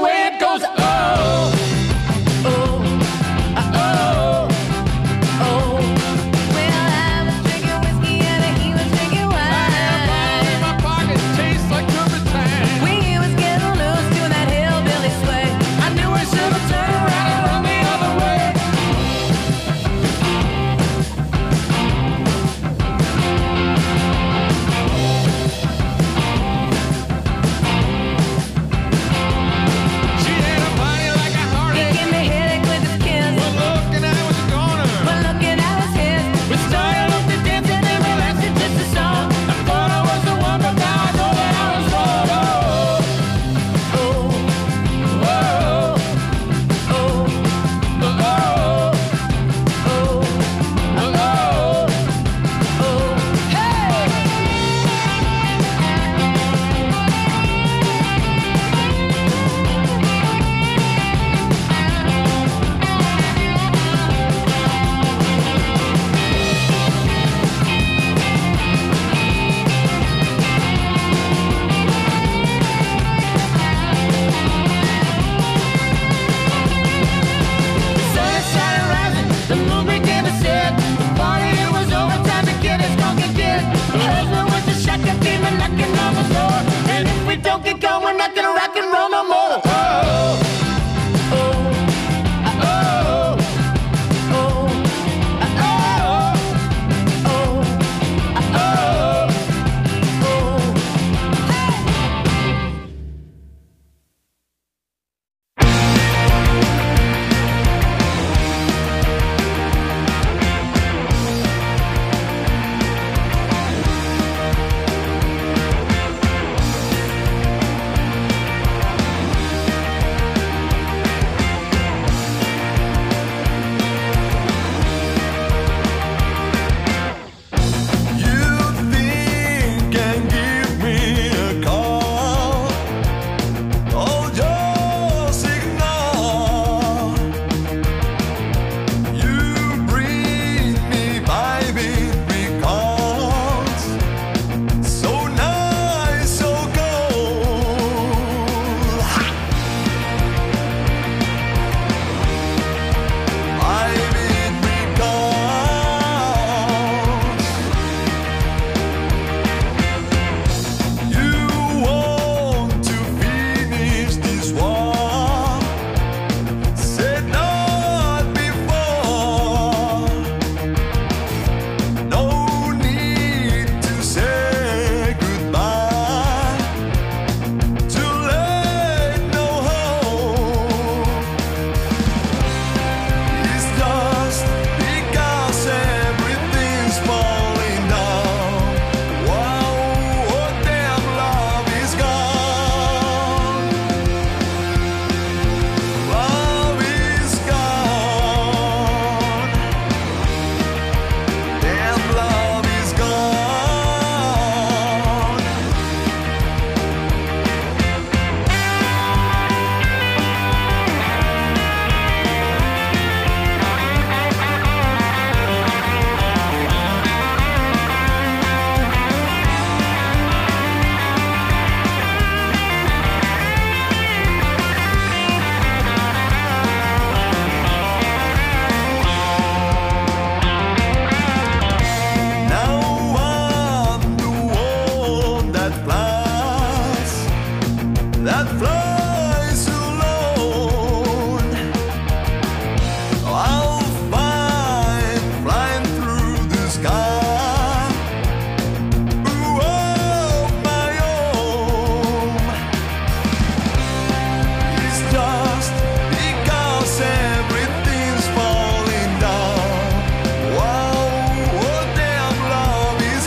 way it goes. Oh, oh, oh, oh. Well, I was drinking whiskey and he was drinking wine. I had a bottle in my pocket, tastes like turpentine. We was getting loose doing that hillbilly sway. I knew I should have turned around and run the other way.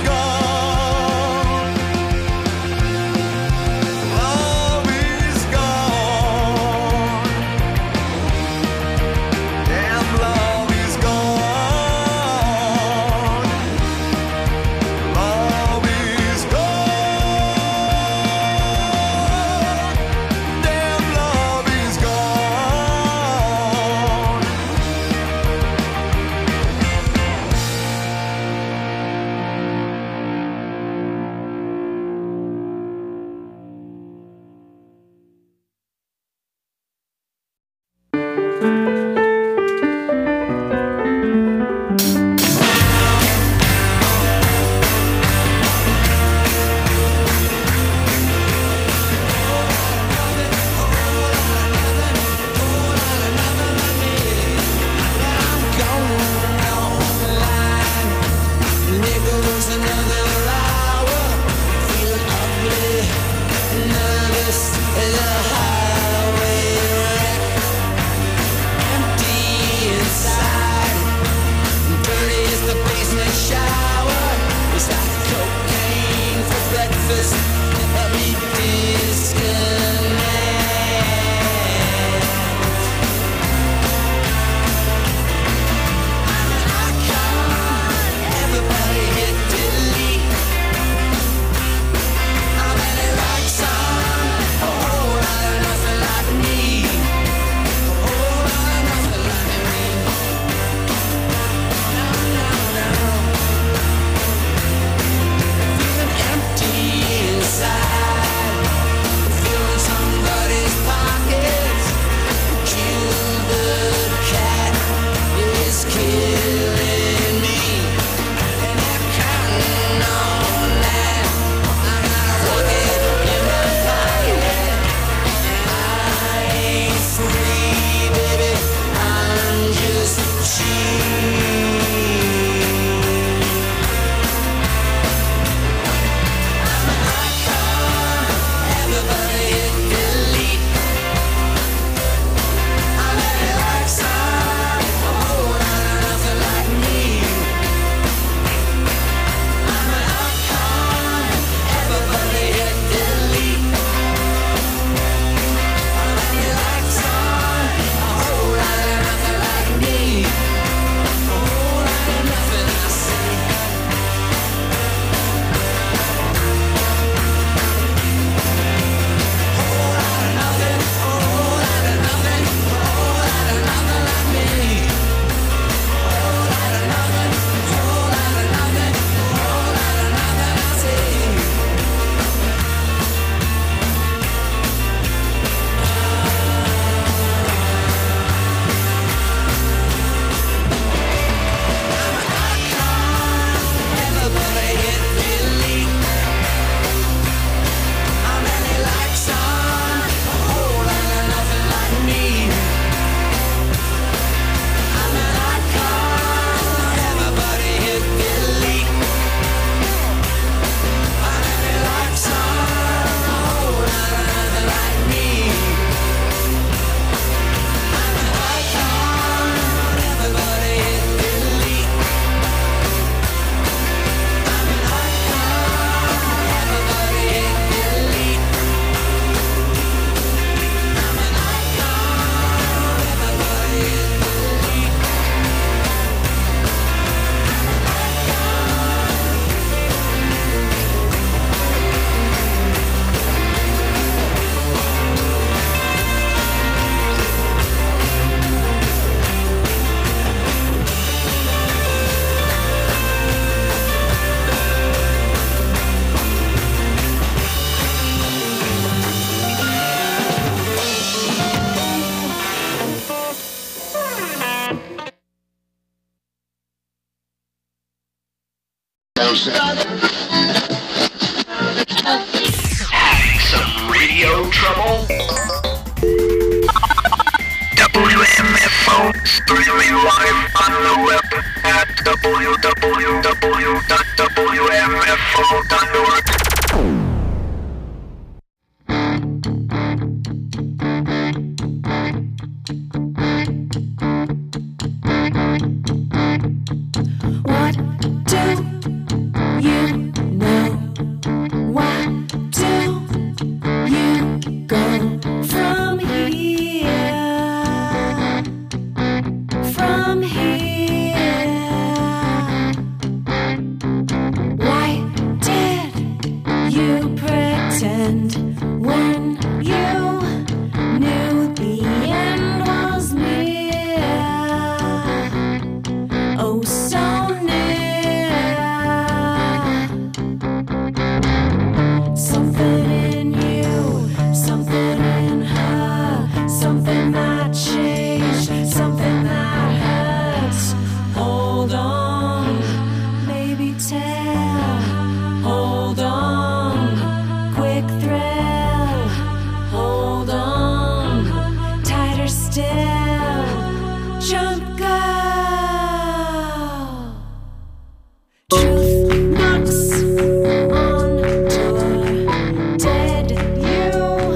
Love is gone. Having some radio trouble? WMFO streaming live on the web at www.wmfo.org. What do you know? Why do you go from here? From here? Why did you pretend when you knew the end was near? Oh, so near. Something in you, something in her, something that changed, something that hurts. Hold on, maybe tell. Hold on, quick thrill. Hold on, tighter still. Jump, girl. Truth knocks on door. Did you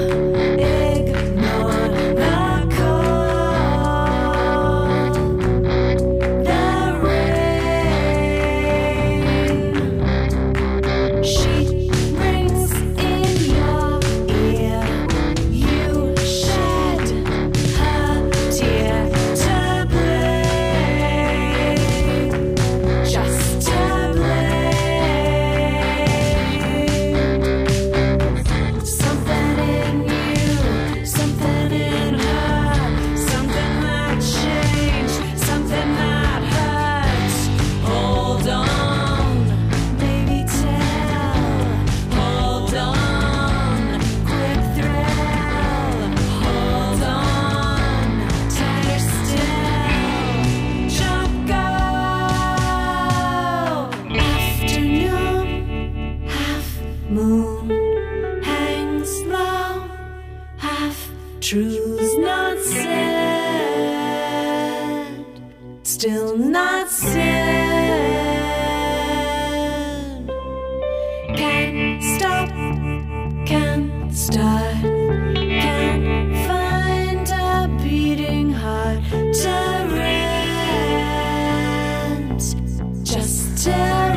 ignore the call? The ring. She rings in your ear. You shed her tear to blame. Just to blame. Something in you, something in her, something that changed, something that hurts. Hold on, baby, tell. Hold on, quick thrill. Hold on, tighter still. Jump, go. Afternoon, half moon hangs low, half truths not said, still not said. Can't stop, can't start, can't find a beating heart to rent, just to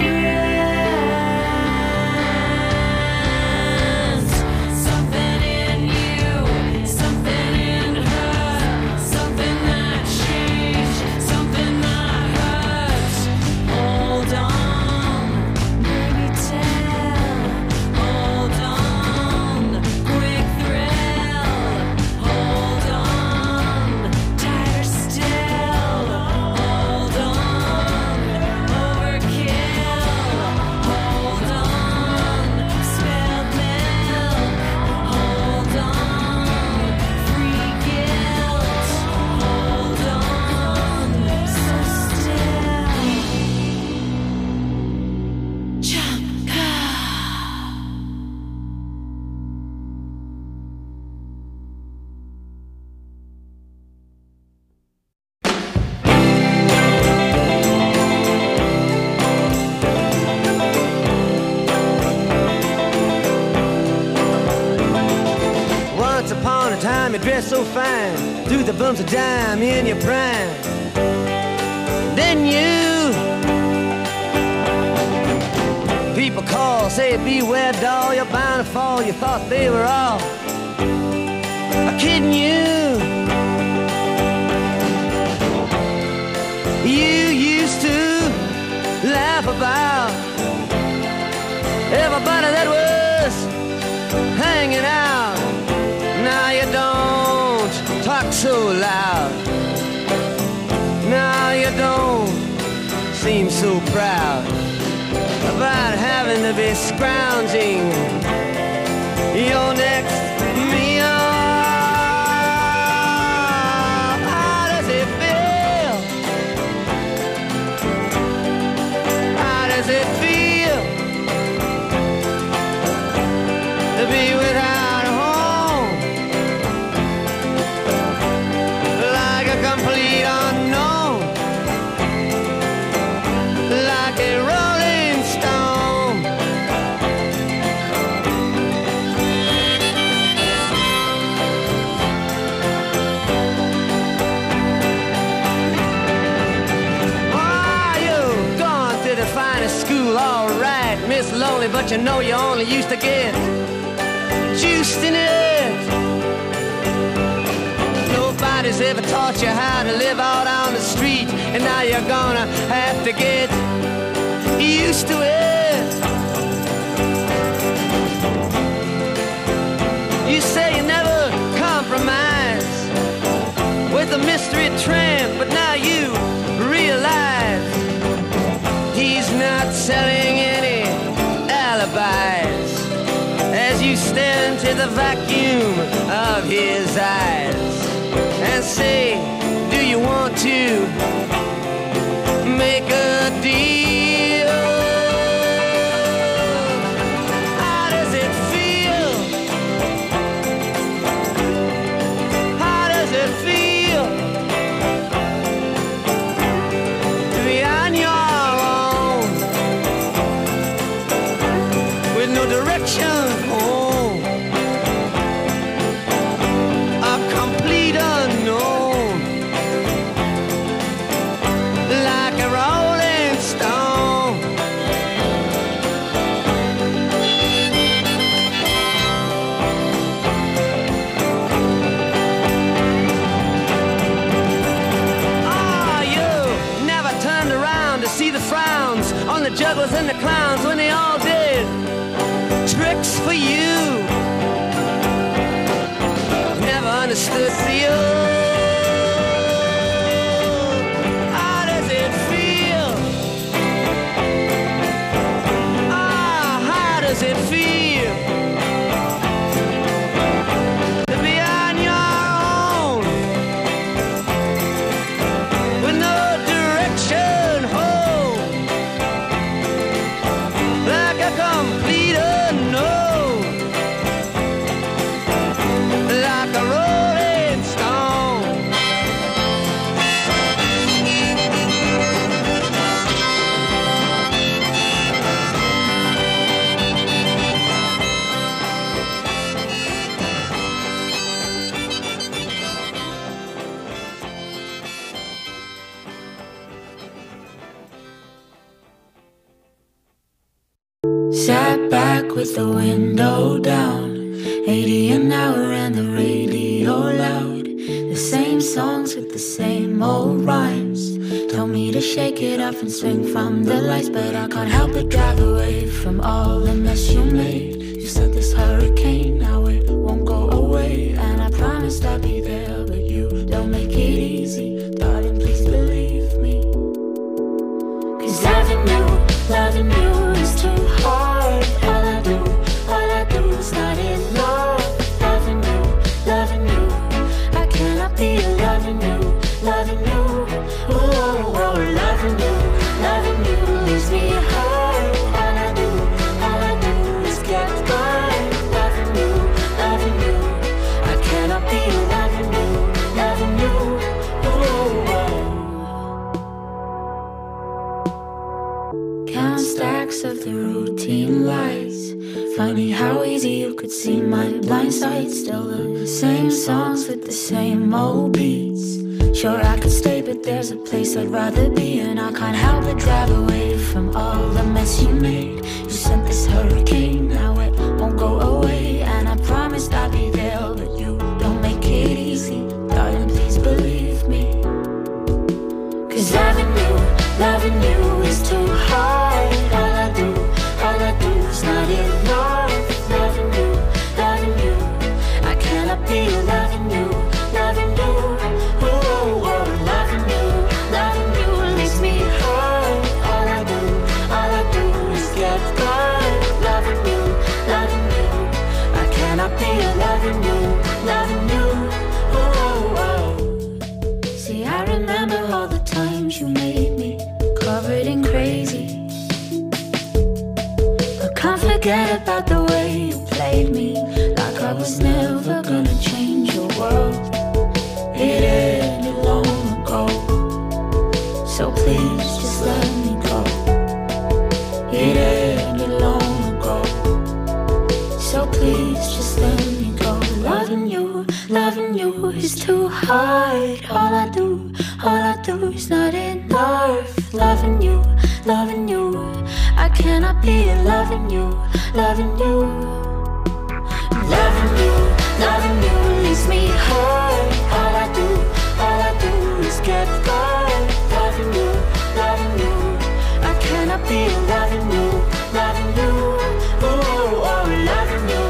rent. Something in you, something in her, something that changed, something that hurts. Hold on, maybe tell. Hold on, quick thrill. Hold on, tighter still. Hold on, overkill. Hold on, spilled milk. Hold on, free guilt. Hold on, so still. Jump, girl. Once upon a time you dressed so fine, threw the bumps of dime in your prime. Then you people call, say beware doll, you're bound to fall. You thought they were all kidding you. You used to laugh about everybody that was hanging out. Now you don't talk so loud. Now you don't seem so proud about having to be scrounging your next meal. How does it feel? How does it feel only, but you know you only used to get juiced in it. Nobody's ever taught you how to live out on the street, and now you're gonna have to get used to it. You say you never compromise with a mystery tramp, but now you realize he's not selling any alibis as you stare into the vacuum of his eyes and say, do you want to make a deal? How does it feel? How does it feel to be on your own with no direction home? A complete unknown, like a rolling stone. Ah, you never turned around to see the frowns on the jugglers and the clowns when they all did tricks for you. Never understood you. How does it feel? Ah, how does it feel to be on your own with no direction home, like a complete unknown, like a rolling stone. Sat back with the window down, 80 an hour and the radio loud. The same songs with the same old rhymes. Tell me to shake it off and swing from the lights, but I can't help but drive away from all the mess you made. You said this hurricane, now it won't go away, and I promised I'd be there, but you don't make it easy. Darling, please believe me, 'cause loving you is too hard. All I do is not enough. Loving you, I cannot be loving you. Oh, loving you leaves me hurt. All I do is get burned. Loving you, I cannot be loving you. Oh. Count stacks of the routine lights. Funny how easy you could see my blind side. Still the same songs with the same old beats. Sure I could stay, but there's a place I'd rather be, and I can't help but drive away from all the mess you made. You sent this hurricane, now it won't go away, and I promised I'd be there, but you don't make it easy. Darling, please believe me, 'cause loving you is too hard. All I do is not enough. Loving you, I cannot be loving you. Oh, loving you leaves me hurt. All I do is get burned. Loving you, I cannot be loving loving you is too hard. All I do is not enough. Loving you, I cannot be loving you. Loving you leaves me hurt. All I do is get hurt. Loving you, I cannot be loving you. Oh, loving you.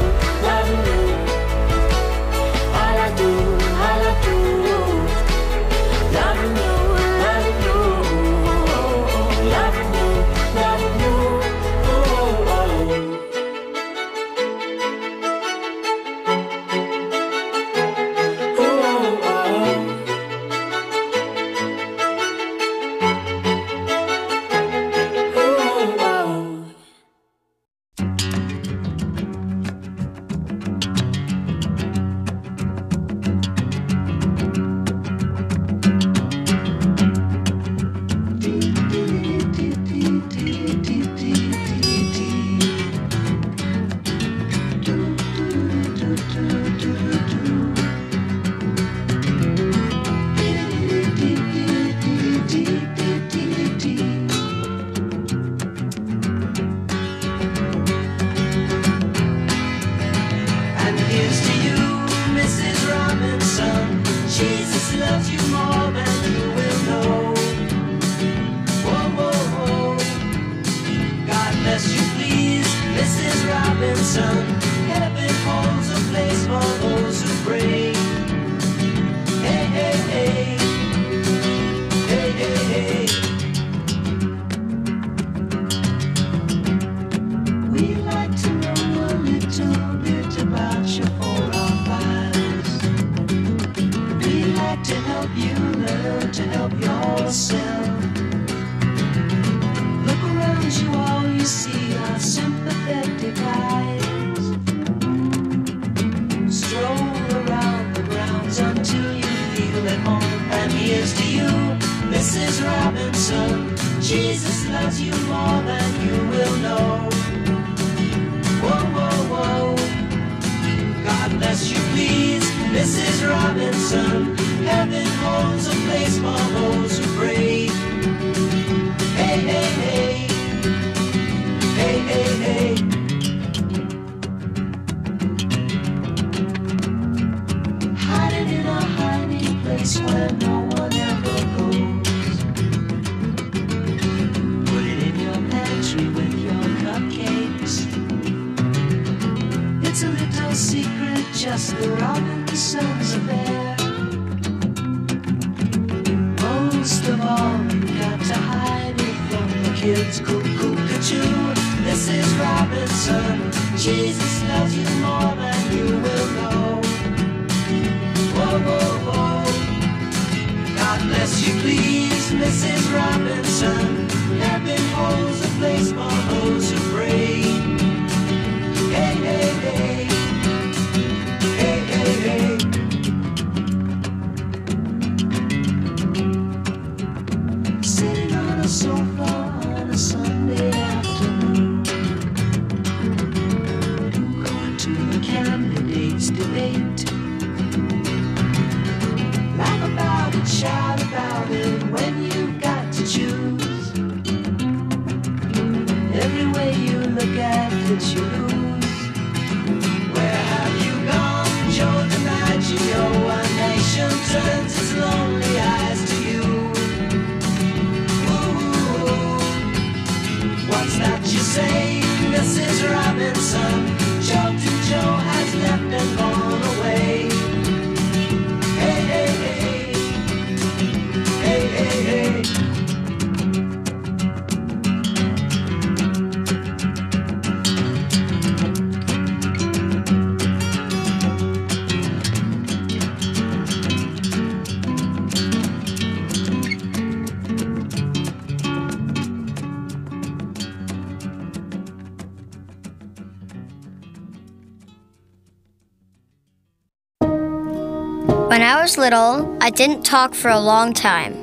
All I do, loving you. When I was little, I didn't talk for a long time.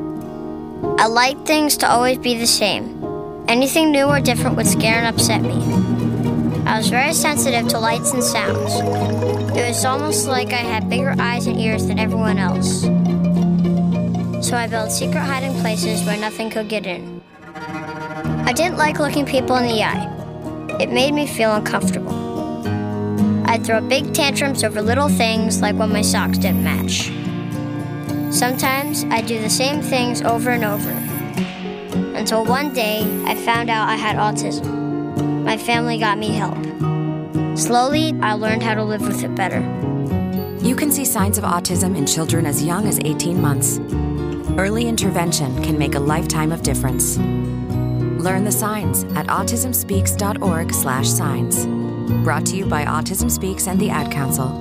I liked things to always be the same. Anything new or different would scare and upset me. I was very sensitive to lights and sounds. It was almost like I had bigger eyes and ears than everyone else. So I built secret hiding places where nothing could get in. I didn't like looking people in the eye. It made me feel uncomfortable. I'd throw big tantrums over little things like when my socks didn't match. Sometimes I'd do the same things over and over. Until one day, I found out I had autism. My family got me help. Slowly, I learned how to live with it better. You can see signs of autism in children as young as 18 months. Early intervention can make a lifetime of difference. Learn the signs at autismspeaks.org/signs. Brought to you by Autism Speaks and the Ad Council.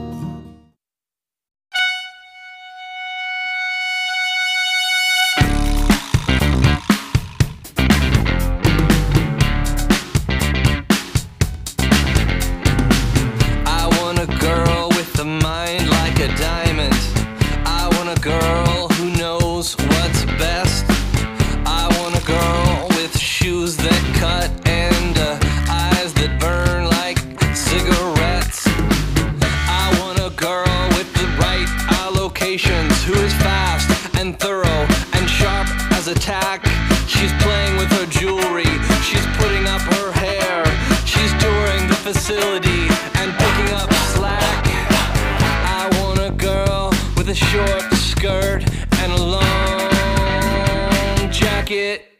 I want a girl with a mind like a diamond. I want a girl who knows what's best. I want a girl with shoes that cut and eyes that burn like cigarettes. I want a girl with the right allocations, who is fast and thorough and sharp as a tack. She's playing with her jewelry, she's putting up her hair, she's touring the facility and picking up slack. I want a girl with a short skirt and a long jacket.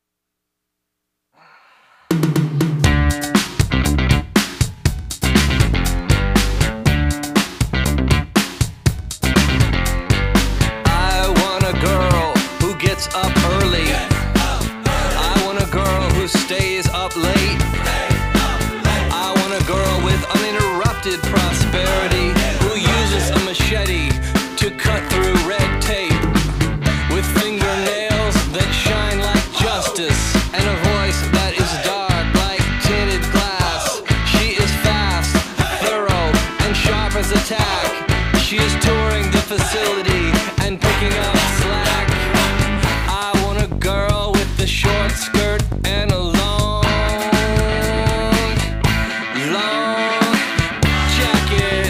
I want a girl who gets up early. I want a girl who stays up late. I want a girl with uninterrupted prosperity, who uses a machete to cut through red tape, with fingernails that shine like justice and a voice that is dark like tinted glass. She is fast, thorough, and sharp as a tack. She is touring the facility and picking up slack. I want a girl with a short skirt and a long jacket.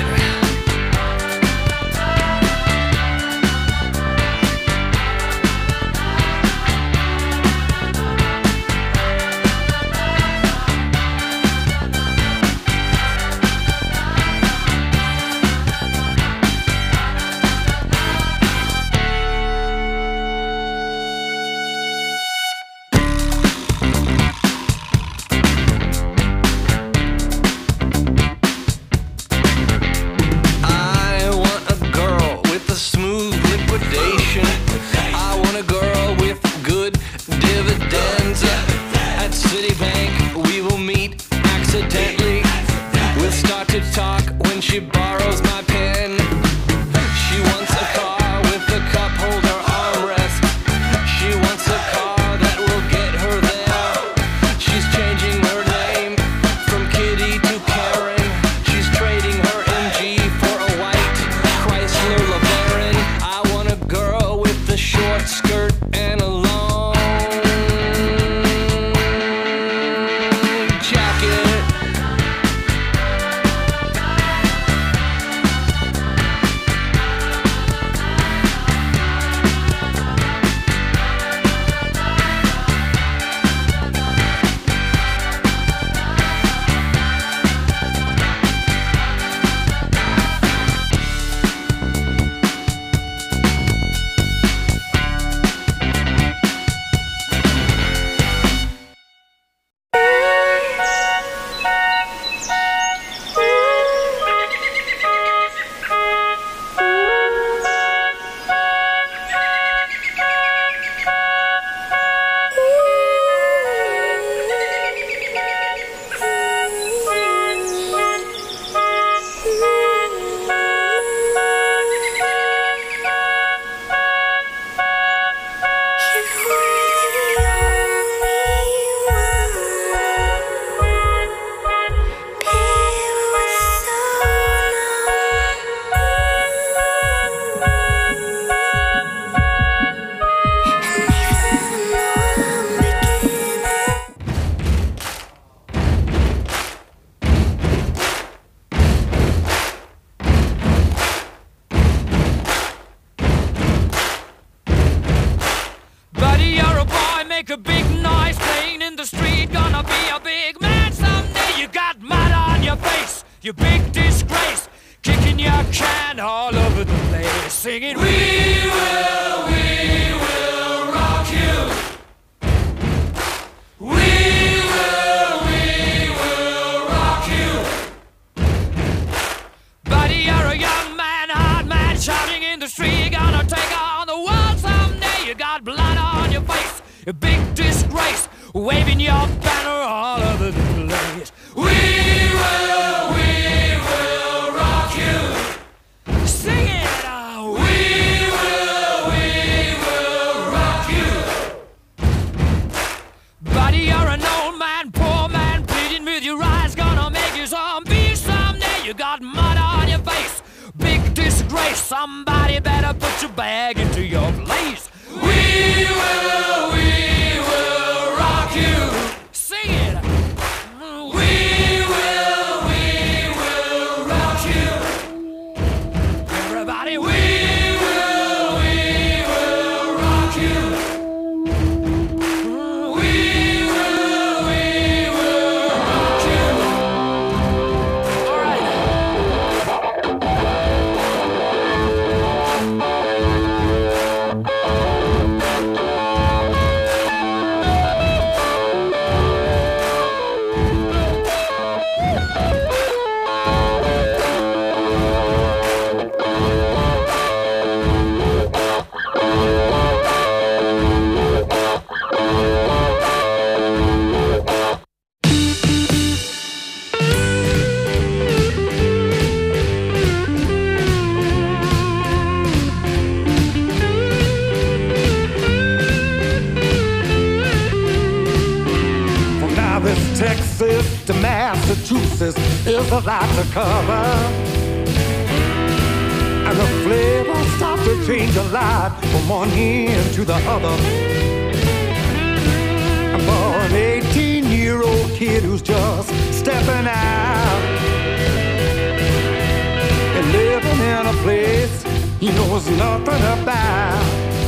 make a big noise playing in the street. Gonna be a big man someday. You got mud on your face, you big disgrace. Kicking your can all over the place, singing, we will rock you. We will rock you. Buddy, you're a young man, hard man, shouting in the street. You're gonna take on the world someday. You got blood on your face, a big disgrace, waving your banner all over the place. We will rock you. Sing it out. We will rock you. Buddy, you're an old man, poor man, pleading with your eyes. Gonna make you zombie someday. You got mud on your face, big disgrace. Somebody better put your bag into your place. We will rock you. Sing it. We will rock you. Everybody, we will rock you. We will rock you. All right. From now this Texas to Massachusetts is a lot to cover. And the flavor starts to change a lot from one end to the other. And for an 18-year-old kid who's just stepping out and living in a place he knows nothing about,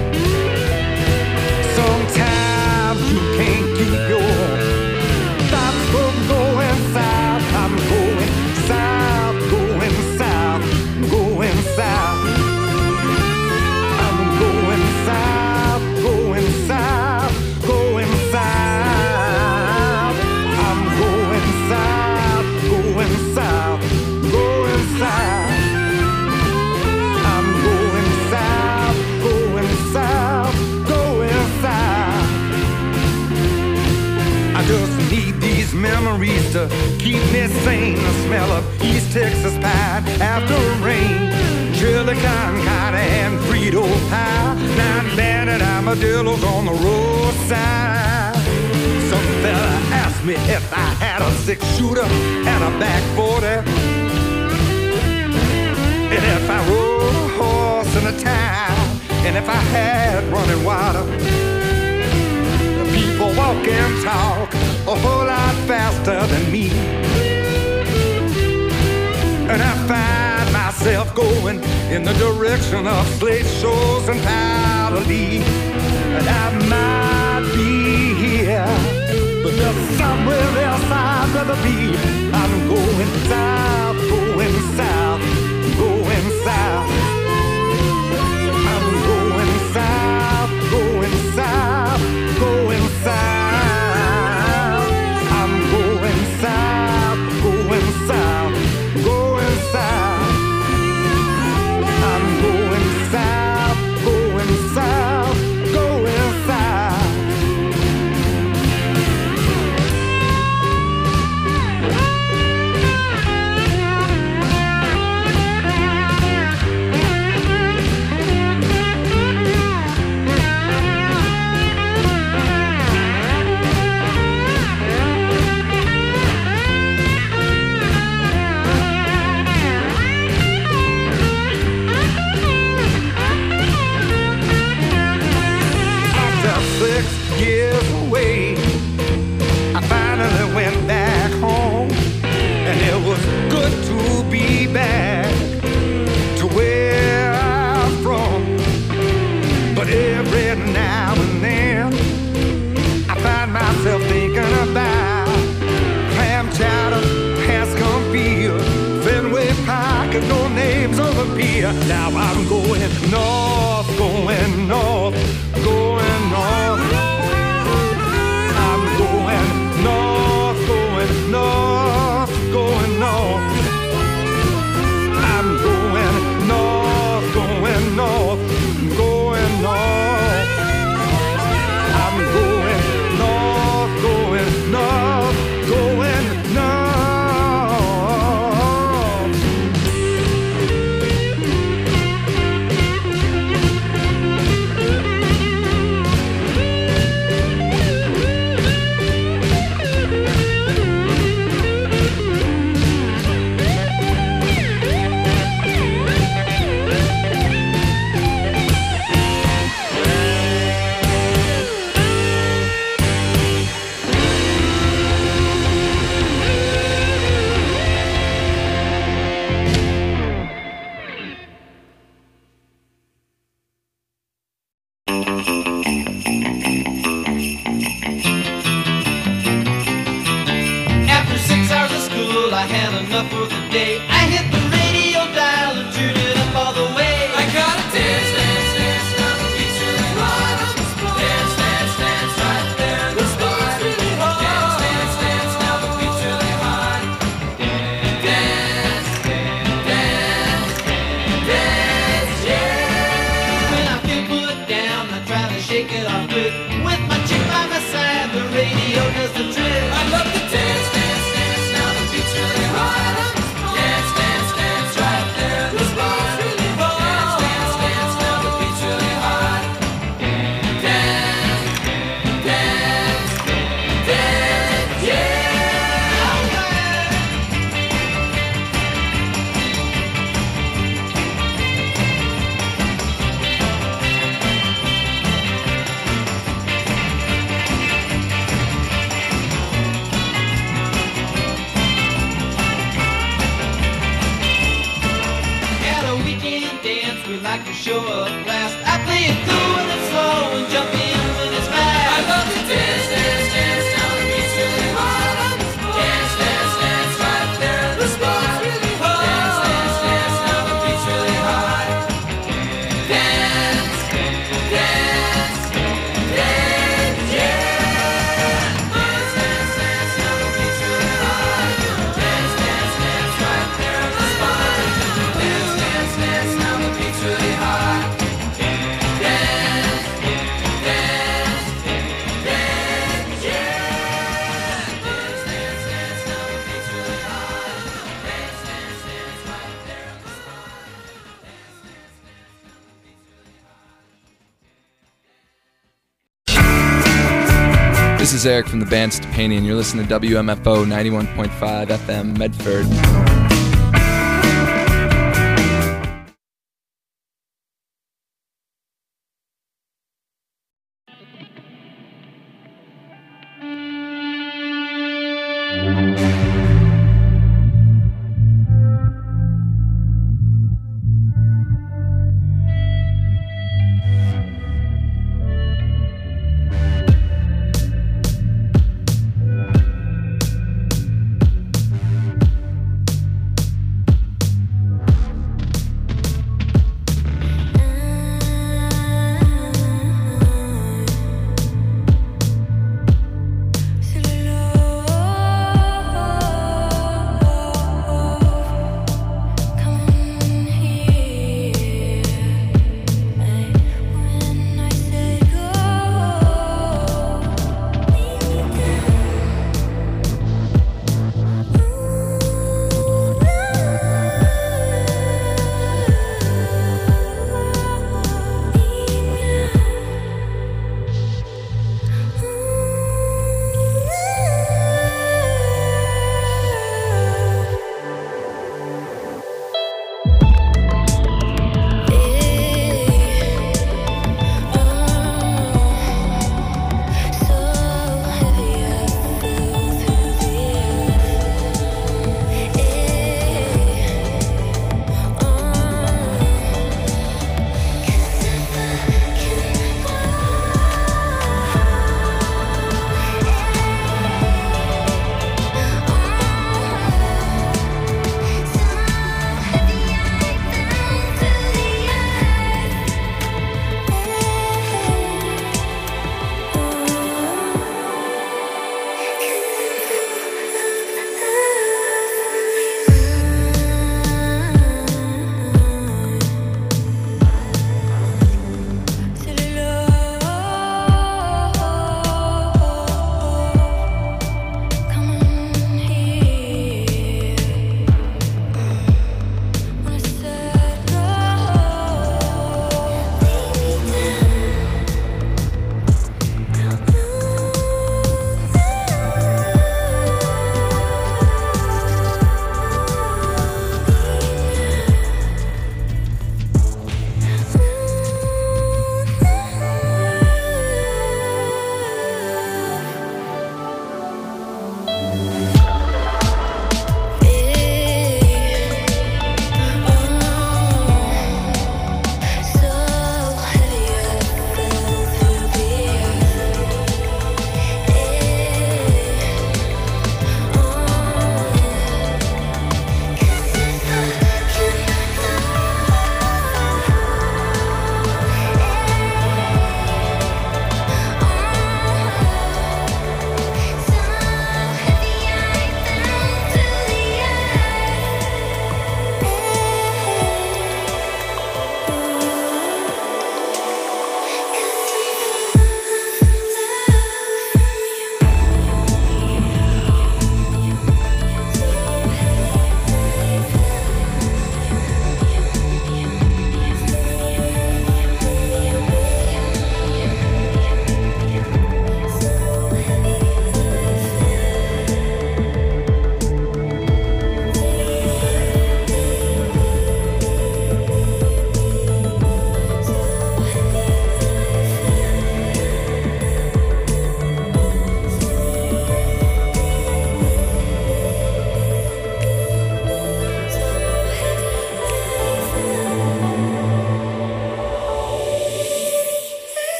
sometimes you can't keep your thoughts from going south. I'm going south, going south, going south. I'm going south, going south, going south. I'm going south, going south, going south. I'm going south, going south, going south. I just need these memories to keep me sane. The smell of East Texas pie after rain, chili con carne and Frito pie, nine-banded armadillos on the roadside. Some fella asked me if I had a 6-shooter and a back 40, and if I rode a horse in a town, and if I had running water. People walk and talk a whole lot faster than me, and I find myself going in the direction of slate shows and Powderly. And I might be here, but there's somewhere else I'd rather be. I'm going south, going south, going south. I'm going south, going south, going south. I'm going south, going south, going south. I'm going south, going south, going south. Now I'm going north, going north, going north. I'm going north, going north, going north. I'm going north, going north, going north. I'm going north, going north, going north. After 6 hours of school, I had enough for the day. I hit the radio dial and turned it up all the way. I gotta dance, dance, dance, now the beat's really hot. Dance, dance, dance, right there in the spot. Dance, dance, dance, now the beat's really hot. Dance, dance, dance, dance, yeah. When I feel put down, I try to shake it off quick. With my chick by my side, the radio does the trick. I love to dance, dance, dance, now the beat's really hot. Dance, dance, dance, right there in the spot. Dance, dance, dance, now the beat's really hot. Dance, dance, dance, yeah. Alright. At a weekend dance, we like to show up last. I play it cool when it's slow and jump in when it's fast. I love to dance, dance, dance, now the beat's really hot. Dance, dance, dance, right there in the spot. Dance, dance, dance, now the beat's really hot. Dance, dance, dance, yeah. Dance, dance, dance, now the beat's really hot. Dance, dance, dance, right there in the spot. Dance, dance, dance, now the beat's really hot. Dance, dance, dance, yeah. Dance, dance, dance, now the beat's really hot. Dance, dance, dance, right there in the spot. Dance, dance, dance, now the beat's really hot. This is Eric from the band Stepani, and you're listening to WMFO 91.5 FM Medford.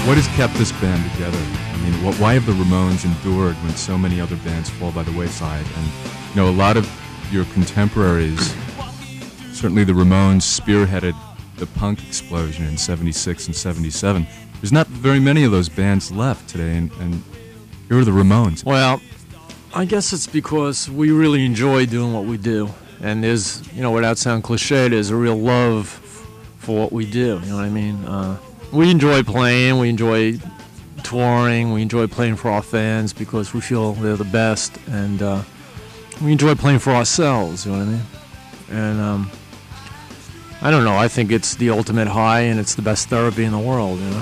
What has kept this band together? I mean, why have the Ramones endured when so many other bands fall by the wayside? And, you know, a lot of your contemporaries, certainly the Ramones spearheaded the punk explosion in 76 and 77. There's not very many of those bands left today, and here are the Ramones. Well, I guess it's because we really enjoy doing what we do. And there's, you know, without sounding cliche, there's a real love for what we do, you know what I mean? We enjoy playing, we enjoy touring, we enjoy playing for our fans because we feel they're the best, and we enjoy playing for ourselves, you know what I mean? And I don't know, I think it's the ultimate high, and it's the best therapy in the world, you know?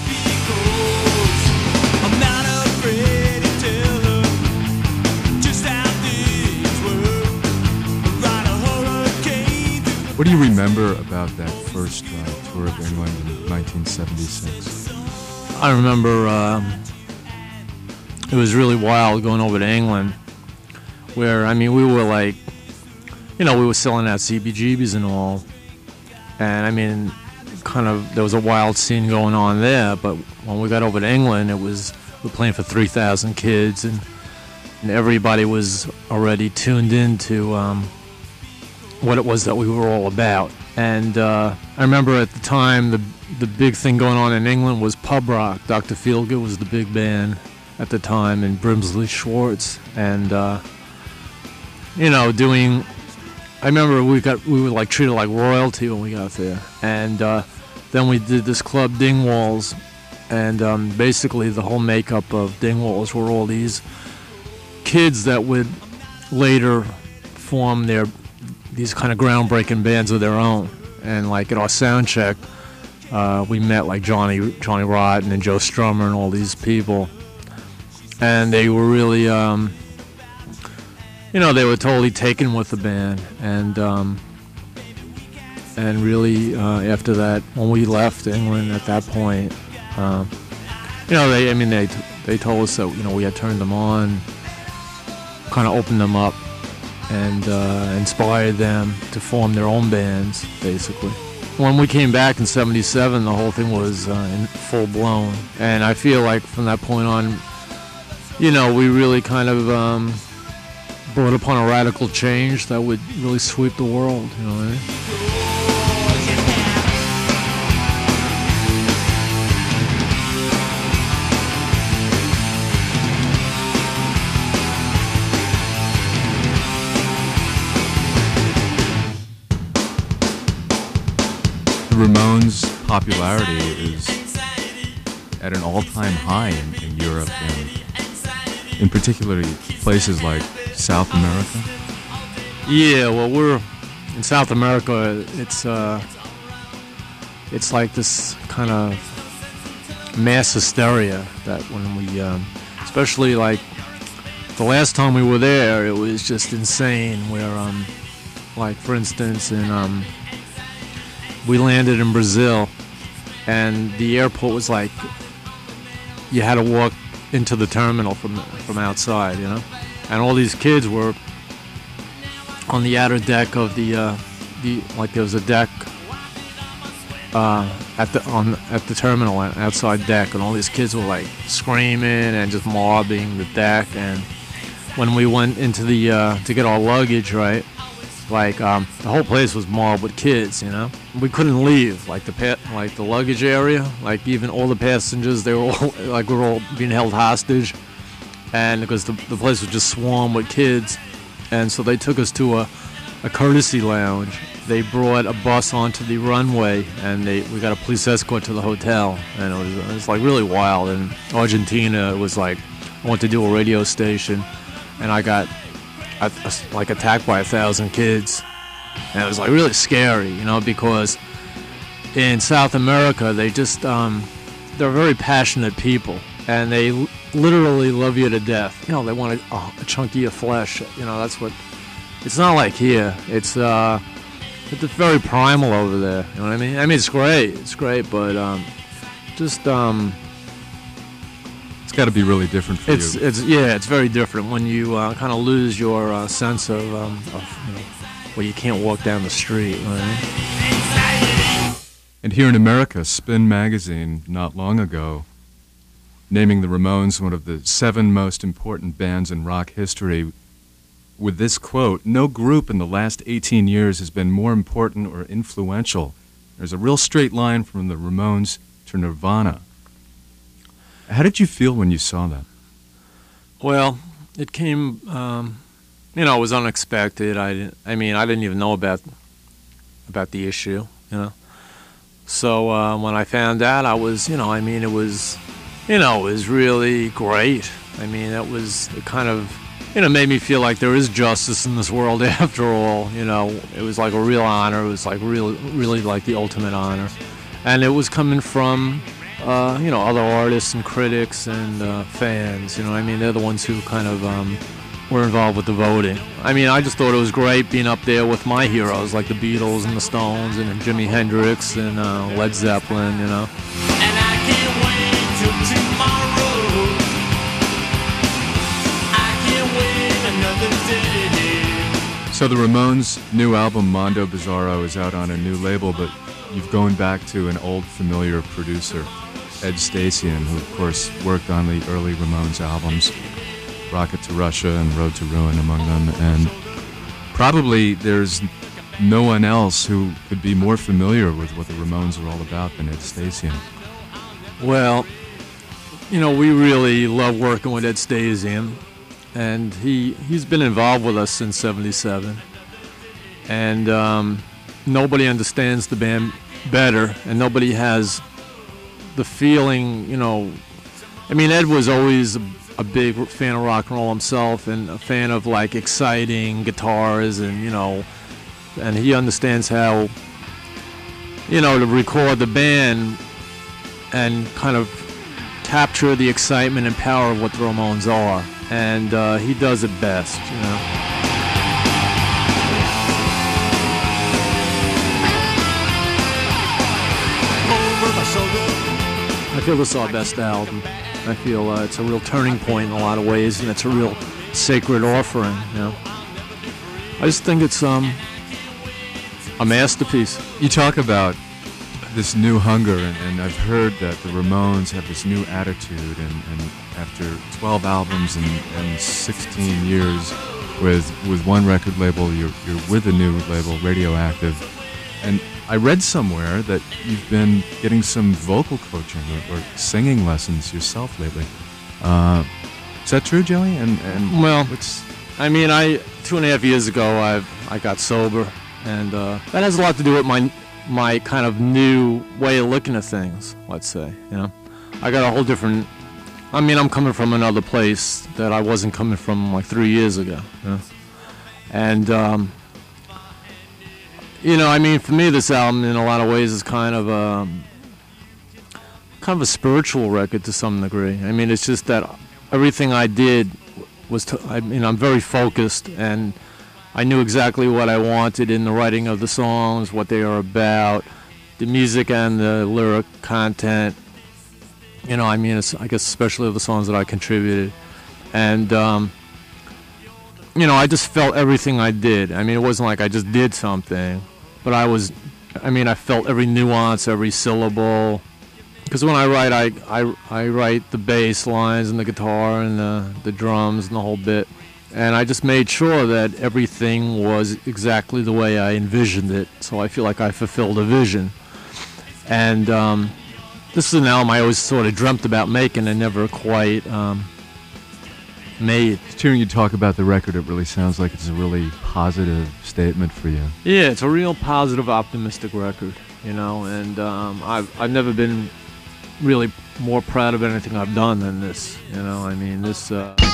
What do you remember about that first tour of England in 1976? I remember it was really wild going over to England, where, I mean, we were like, you know, we were selling out CBGBs and all, and I mean, kind of, there was a wild scene going on there, but when we got over to England, we were playing for 3,000 kids, and everybody was already tuned into what it was that we were all about. And I remember at the time, the big thing going on in England was pub rock. Dr. Feelgood was the big band at the time, and Brimsley Schwartz, and you know, doing. I remember we were like treated like royalty when we got there, and then we did this club Dingwalls, and basically the whole makeup of Dingwalls were all these kids that would later form these kind of groundbreaking bands of their own. And like at our sound check, we met like Johnny Rotten and Joe Strummer and all these people, and they were really, you know, they were totally taken with the band, and really after that, when we left England at that point, you know, they told us that, you know, we had turned them on, kind of opened them up, and inspired them to form their own bands, basically. When we came back in 77, the whole thing was in full blown, and I feel like from that point on, you know, we really kind of brought upon a radical change that would really sweep the world, you know what I mean? Ramones' popularity is at an all-time high in Europe, and in particular places like South America. Yeah, well, we're in South America. It's like this kind of mass hysteria that when we, especially like the last time we were there, it was just insane. Where, like for instance, we landed in Brazil, and the airport was like you had to walk into the terminal from outside, you know, and all these kids were on the outer deck of the like there was a deck at the terminal, outside deck, and all these kids were like screaming and just mobbing the deck. And when we went into the to get our luggage, right, like the whole place was mobbed with kids, you know. We couldn't leave, like the luggage area, like even all the passengers, they were all like we were all being held hostage, and because the place was just swarmed with kids, and so they took us to a courtesy lounge. They brought a bus onto the runway, and we got a police escort to the hotel, and it was like really wild. In Argentina, it was like I went to do a radio station, and I got like attacked by 1,000 kids, and it was like really scary, you know, because in South America they just they're very passionate people, and they literally love you to death. You know, they want a chunk of your flesh. You know, that's what. It's not like here. It's very primal over there. You know what I mean? I mean, it's great, but just it's got to be really different for you. It's very different when you kind of lose your sense of you know, where you can't walk down the street. You know what I mean? And here in America, Spin magazine not long ago naming the Ramones one of the 7 most important bands in rock history with this quote, "No group in the last 18 years has been more important or influential. There's a real straight line from the Ramones to Nirvana." How did you feel when you saw that? Well, it came, it was unexpected. I didn't even know about the issue, So when I found out, I was, it was really great. It kind of, made me feel like there is justice in this world after all. It was like a real honor. It was like really like the ultimate honor. And it was coming from, other artists and critics and fans. They're the ones who kind of were involved with the voting. I just thought it was great being up there with my heroes like the Beatles and the Stones and Jimi Hendrix and Led Zeppelin, And I can't wait till tomorrow. I can't wait another day. So the Ramones' new album, Mondo Bizarro, is out on a new label, but you've gone back to an old familiar producer, Ed Stasian, who of course worked on the early Ramones albums, Rocket to Russia and Road to Ruin among them, and probably there's no one else who could be more familiar with what the Ramones are all about than Ed Stasian. Well, we really love working with Ed Stasian, and he's been involved with us since '77, and nobody understands the band better, and nobody has the feeling, Ed was always a big fan of rock and roll himself and a fan of like exciting guitars and and he understands how to record the band and kind of capture the excitement and power of what the Ramones are, and he does it best. I feel this is our best album. I feel it's a real turning point in a lot of ways, and it's a real sacred offering. I just think it's a masterpiece. You talk about this new hunger, and I've heard that the Ramones have this new attitude, and after 12 albums and 16 years with one record label, you're with a new label, Radioactive, and I read somewhere that you've been getting some vocal coaching or singing lessons yourself lately. Is that true, Joey? Well, 2.5 years ago, I got sober, and that has a lot to do with my kind of new way of looking at things. Let's say, I got a whole different. I'm coming from another place that I wasn't coming from like 3 years ago, and. For me, this album, in a lot of ways, is kind of a spiritual record to some degree. It's just that everything I did was, I'm very focused, and I knew exactly what I wanted in the writing of the songs, what they are about, the music and the lyric content. It's, I guess, especially the songs that I contributed, and. I just felt everything I did. It wasn't like I just did something, but I felt every nuance, every syllable. Because when I write, I write the bass lines and the guitar and the drums and the whole bit. And I just made sure that everything was exactly the way I envisioned it. So I feel like I fulfilled a vision. And this is an album I always sort of dreamt about making and never quite... made. Just hearing you talk about the record, it really sounds like it's a really positive statement for you. Yeah, it's a real positive, optimistic record, and I've never been really more proud of anything I've done than this, this